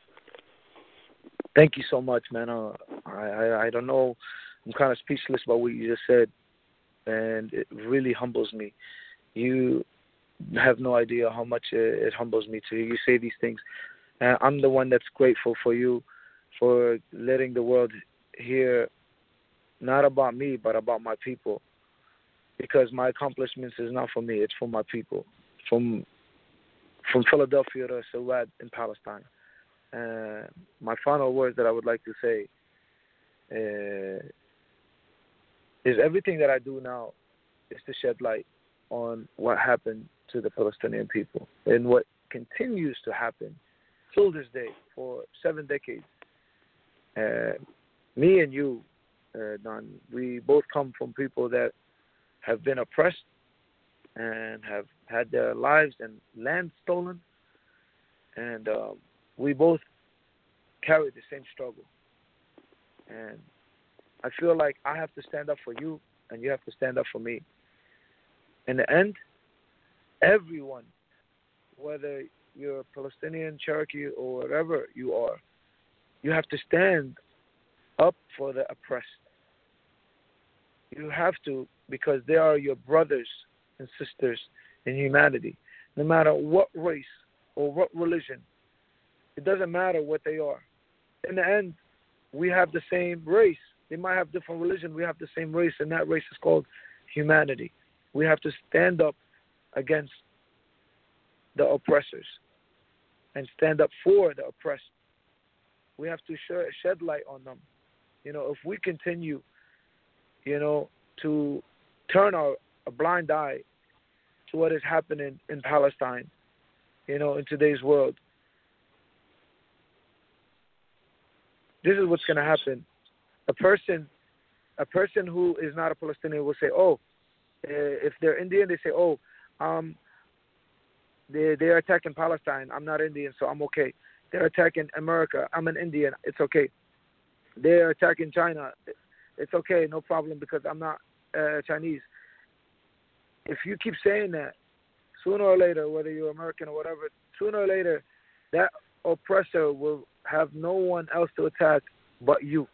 Thank you so much, man. Uh, I, I I don't know. I'm kind of speechless about what you just said, and it really humbles me. You have no idea how much it, it humbles me to hear you say these things. Uh, I'm the one that's grateful for you, for letting the world hear not about me, but about my people. Because my accomplishments is not for me, it's for my people. From from Philadelphia to Suwad in Palestine. Uh, my final words that I would like to say uh, is everything that I do now is to shed light on what happened to the Palestinian people and what continues to happen till this day for seven decades. Uh, me and you, uh, Don, we both come from people that have been oppressed and have had their lives and land stolen, and um, we both carry the same struggle. And I feel like I have to stand up for you, and you have to stand up for me. In the end, everyone, whether you're Palestinian, Cherokee, or whatever you are, you have to stand up for the oppressed. You have to, because they are your brothers and sisters in humanity. No matter what race or what religion, it doesn't matter what they are. In the end, we have the same race. They might have different religion. We have the same race, and that race is called humanity. We have to stand up against the oppressors and stand up for the oppressed. We have to shed light on them. You know, if we continue, you know, to turn our a blind eye to what is happening in Palestine, you know, in today's world. This is what's going to happen. A person, a person who is not a Palestinian will say, "Oh, uh, if they're Indian, they say, oh, um, they they are attacking Palestine. I'm not Indian, so I'm okay. They're attacking America. I'm an Indian. It's okay. They're attacking China. It's okay, no problem, because I'm not uh, Chinese." If you keep saying that, sooner or later, whether you're American or whatever, sooner or later, that oppressor will have no one else to attack but you.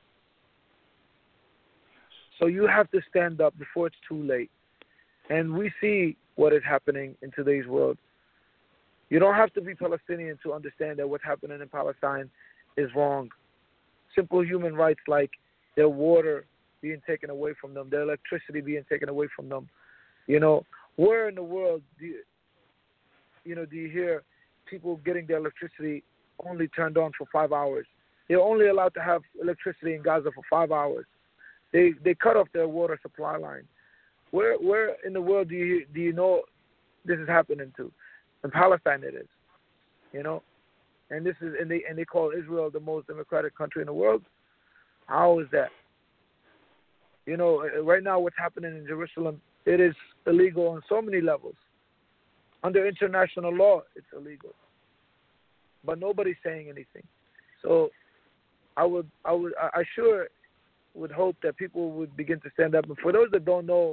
So you have to stand up before it's too late. And we see what is happening in today's world. You don't have to be Palestinian to understand that what's happening in Palestine is wrong. Simple human rights like their water being taken away from them, their electricity being taken away from them. You know, where in the world do you, you know, do you hear people getting their electricity only turned on for five hours? They're only allowed to have electricity in Gaza for five hours. They they cut off their water supply line. Where where in the world do you do you know this is happening to? In Palestine, it is. You know, and this is and they and they call Israel the most democratic country in the world. How is that? You know, right now what's happening in Jerusalem, it is illegal on so many levels. Under international law, it's illegal. But nobody's saying anything. So I would, I would, I sure would hope that people would begin to stand up. And for those that don't know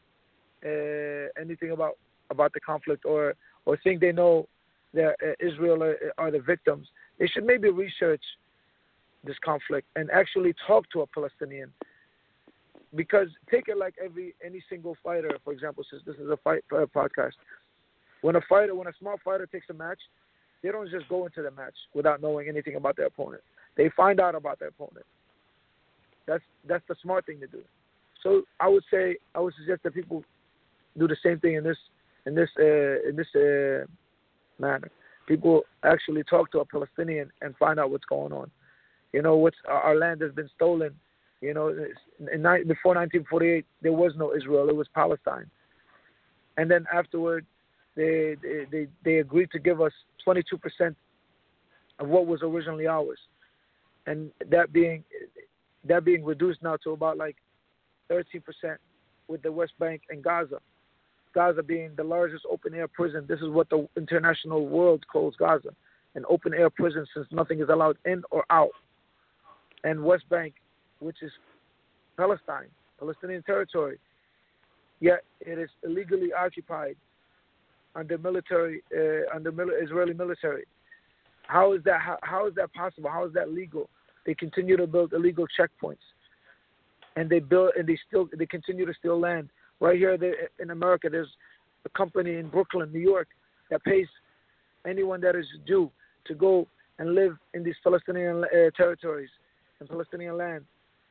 uh, anything about, about the conflict or, or think they know that uh, Israel are, are the victims, they should maybe research this conflict and actually talk to a Palestinian. Because take it like every any single fighter, for example, since this is a fight uh, podcast. When a fighter, when a small fighter takes a match, they don't just go into the match without knowing anything about their opponent. They find out about their opponent. That's that's the smart thing to do. So I would say I would suggest that people do the same thing in this in this uh, in this uh, manner. People actually talk to a Palestinian and find out what's going on. You know, what's our land has been stolen. You know, in, in, before nineteen forty-eight, there was no Israel. It was Palestine. And then afterward, they they they, they agreed to give us twenty-two percent of what was originally ours, and that being that being reduced now to about like thirteen percent with the West Bank and Gaza. Gaza being the largest open-air prison. This is what the international world calls Gaza, an open-air prison since nothing is allowed in or out. And West Bank, which is Palestine, Palestinian territory, yet it is illegally occupied under military, uh, under mil- Israeli military. How is that? How, how is that possible? How is that legal? They continue to build illegal checkpoints, and they build and they still they continue to steal land. Right here in America, there's a company in Brooklyn, New York, that pays anyone that is Jew to go and live in these Palestinian uh, territories and Palestinian land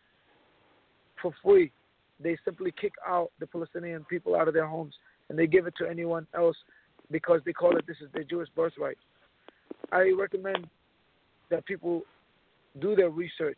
for free. They simply kick out the Palestinian people out of their homes, and they give it to anyone else because they call it this is their Jewish birthright. I recommend that people do their research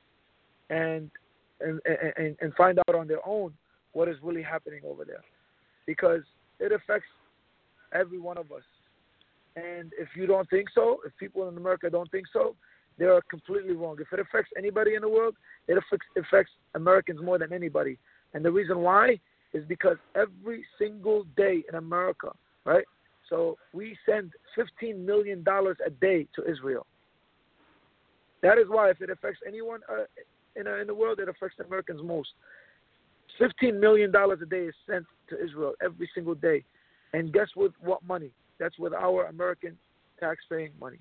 and and and, and find out on their own what is really happening over there, because it affects every one of us. And if you don't think so, if people in America don't think so, they are completely wrong. If it affects anybody in the world, it affects, affects Americans more than anybody. And the reason why is because every single day in America, right? So we send fifteen million dollars a day to Israel. That is why if it affects anyone uh, in, uh, in the world, it affects Americans most. fifteen million dollars a day is sent to Israel every single day. And guess with what money? That's with our American tax-paying money.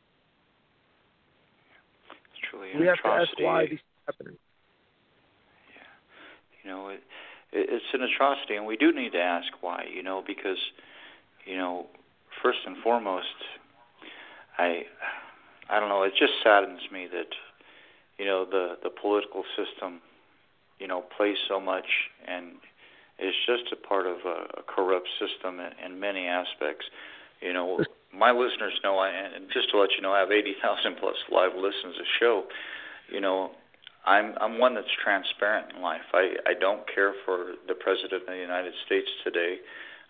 It's truly an we have atrocity. to ask why this is happening. Yeah. You know, it, it, it's an atrocity, and we do need to ask why, you know, because, you know, first and foremost, I I don't know, it just saddens me that, you know, the, the political system, you know, plays so much and is just a part of a, a corrupt system in, in many aspects. You know, my listeners know, I, and just to let you know, I have eighty thousand plus live listens a show. You know, I'm I'm one that's transparent in life. I, I don't care for the President of the United States today.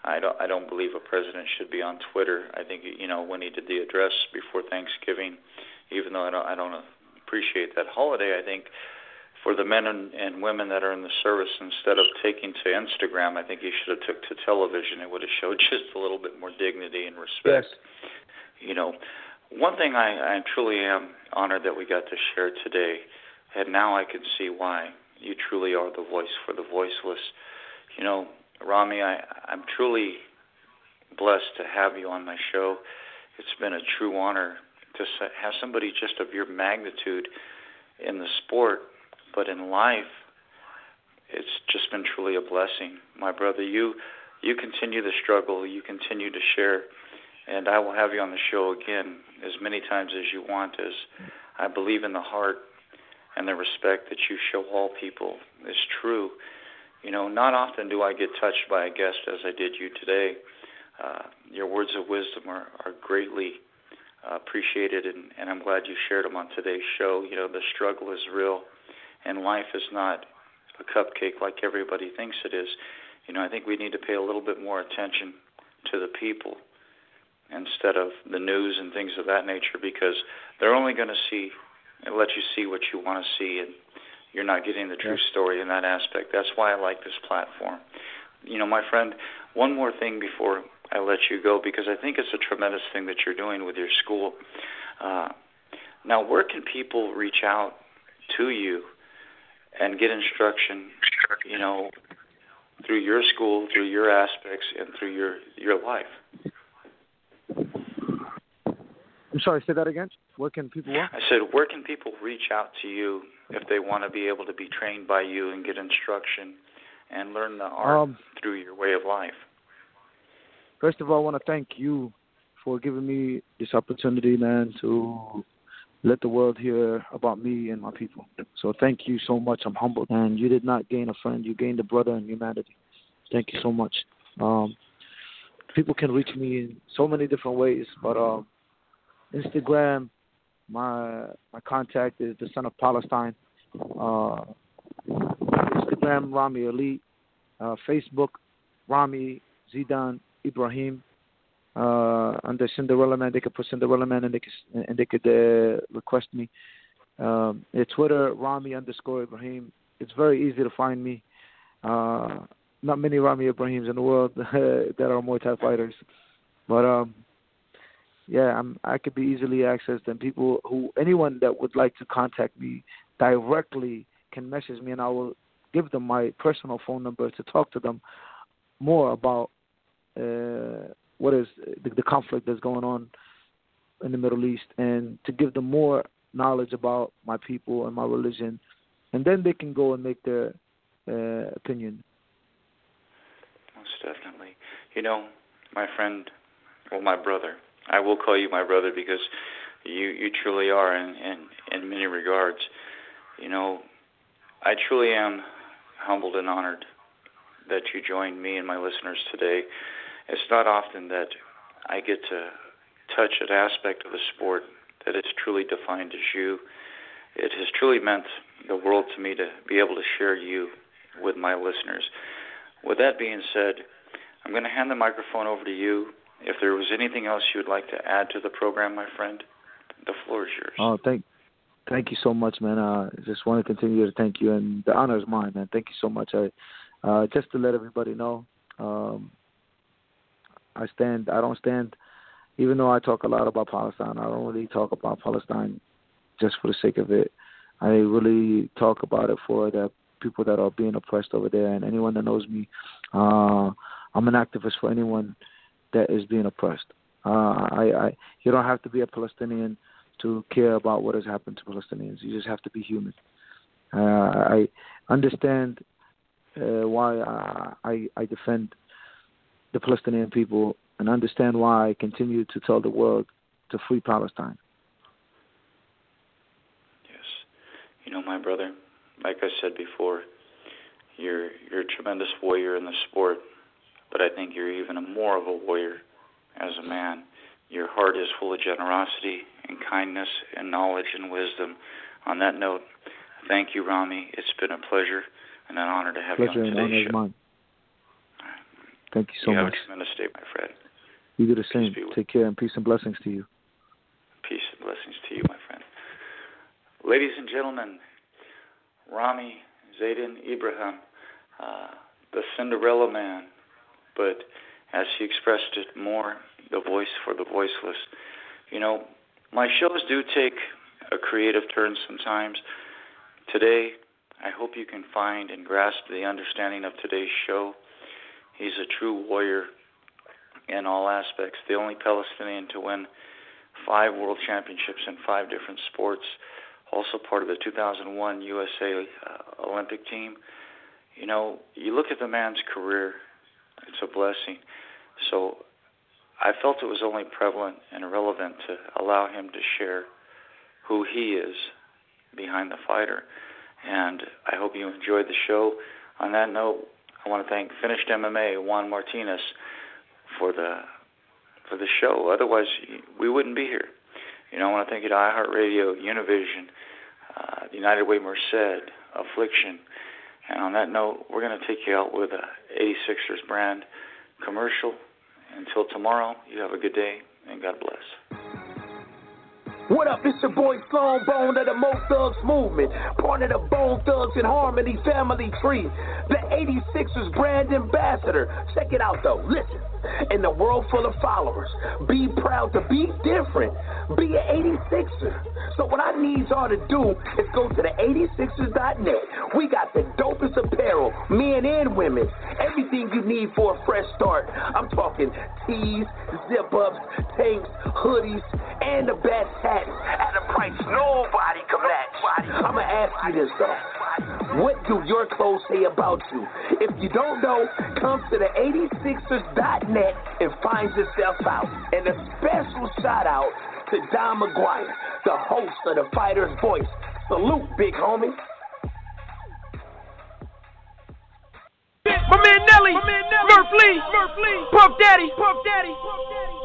I don't I don't believe a president should be on Twitter. I think, you know, when he did the address before Thanksgiving, even though I don't I don't appreciate that holiday, I think for the men and, and women that are in the service, instead of taking to Instagram, I think he should have took to television. It would have showed just a little bit more dignity and respect. Yes. You know, one thing I, I truly am honored that we got to share today, and now I can see why you truly are the voice for the voiceless. You know, Rami, I, I'm truly blessed to have you on my show. It's been a true honor to have somebody just of your magnitude in the sport, but in life, it's just been truly a blessing. My brother, you you continue the struggle, you continue to share, and I will have you on the show again as many times as you want, as I believe in the heart and the respect that you show all people is true. You know, not often do I get touched by a guest as I did you today. Uh, your words of wisdom are, are greatly uh, appreciated, and, and I'm glad you shared them on today's show. You know, the struggle is real, and life is not a cupcake like everybody thinks it is. You know, I think we need to pay a little bit more attention to the people instead of the news and things of that nature, because they're only going to see and let you see what you want to see, and you're not getting the true story in that aspect. That's why I like this platform. You know, my friend, one more thing before I let you go, because I think it's a tremendous thing that you're doing with your school. Uh, now, where can people reach out to you and get instruction, you know, through your school, through your aspects, and through your, your life? I'm sorry, say that again? Where can people work? I said, where can people reach out to you if they want to be able to be trained by you and get instruction and learn the art um, through your way of life? First of all, I want to thank you for giving me this opportunity, man, to let the world hear about me and my people. So thank you so much. I'm humbled. And you did not gain a friend. You gained a brother in humanity. Thank you so much. Um, people can reach me in so many different ways, but um, Instagram, my my contact is the Son of Palestine. Uh, Instagram, Rami Elite. Uh, Facebook, Rami Zidan Ibrahim. Uh, under Cinderella Man, they could put Cinderella Man and they could, and they could uh, request me. Um, Twitter, Rami underscore Ibrahim. It's very easy to find me. Uh, not many Rami Ibrahims in the world that are Muay Thai fighters, but um, yeah, I'm, I could be easily accessed, and people who, anyone that would like to contact me directly can message me, and I will give them my personal phone number to talk to them more about uh, what is the, the conflict that's going on in the Middle East, and to give them more knowledge about my people and my religion, and then they can go and make their uh, opinion. Most definitely. You know, my friend, well, my brother, I will call you my brother because you, you truly are in, in, in many regards. You know, I truly am humbled and honored that you joined me and my listeners today. It's not often that I get to touch an aspect of the sport that is truly defined as you. It has truly meant the world to me to be able to share you with my listeners. With that being said, I'm going to hand the microphone over to you. If there was anything else you would like to add to the program, my friend, the floor is yours. Oh, thank, thank you so much, man. I uh, just want to continue to thank you, and the honor is mine, man. Thank you so much. I, uh, just to let everybody know, um, I stand. I don't stand. Even though I talk a lot about Palestine, I don't really talk about Palestine just for the sake of it. I really talk about it for the people that are being oppressed over there, and anyone that knows me. Uh, I'm an activist for anyone that is being oppressed. Uh, I, I, you don't have to be a Palestinian to care about what has happened to Palestinians. You just have to be human. Uh, I understand uh, why I, I, I defend the Palestinian people, and understand why I continue to tell the world to free Palestine. Yes. You know, my brother, like I said before, you're you're a tremendous warrior in the sport, but I think you're even a more of a warrior as a man. Your heart is full of generosity and kindness and knowledge and wisdom. On that note, thank you, Rami. It's been a pleasure and an honor to have pleasure you on today's and honor show. Is mine. Thank you so you much. You have a tremendous day, my friend. You do the same. Take care, and peace and blessings to you. Peace and blessings to you, my friend. Ladies and gentlemen, Rami Zayden Ibrahim, uh, the Cinderella Man, but as he expressed it more, the voice for the voiceless. You know, my shows do take a creative turn sometimes. Today, I hope you can find and grasp the understanding of today's show. He's a true warrior in all aspects, the only Palestinian to win five world championships in five different sports, also part of the two thousand one U S A uh, Olympic team. You know, you look at the man's career, it's a blessing. So I felt it was only prevalent and relevant to allow him to share who he is behind the fighter. And I hope you enjoyed the show. On that note, I want to thank Finished M M A, Juan Martinez, for the for the show. Otherwise, we wouldn't be here. You know, I want to thank you to iHeartRadio, Univision, uh, the United Way Merced, Affliction. And on that note, we're going to take you out with a eighty-sixers brand commercial. Until tomorrow, you have a good day, and God bless. What up, it's your boy Sloan Bone of the Mo Thugs Movement, part of the Bone Thugs and Harmony family tree, the eighty-sixers brand ambassador. Check it out though, listen, in the world full of followers, be proud to be different, be an eighty-sixer. So what I need y'all to do is go to the eighty-sixers dot net. We got the dopest apparel, men and women, everything you need for a fresh start. I'm talking tees, zip-ups, tanks, hoodies, and the best hats at a price nobody can match. I'm going to ask you this, though. What do your clothes say about you? If you don't know, come to the eighty-sixers dot net and find yourself out. And a special shout-out to Don McGuire, the host of The Fighter's Voice. Salute, big homie. My man Nelly, Murph Lee, Puff Daddy, Puff Daddy, Puff Daddy.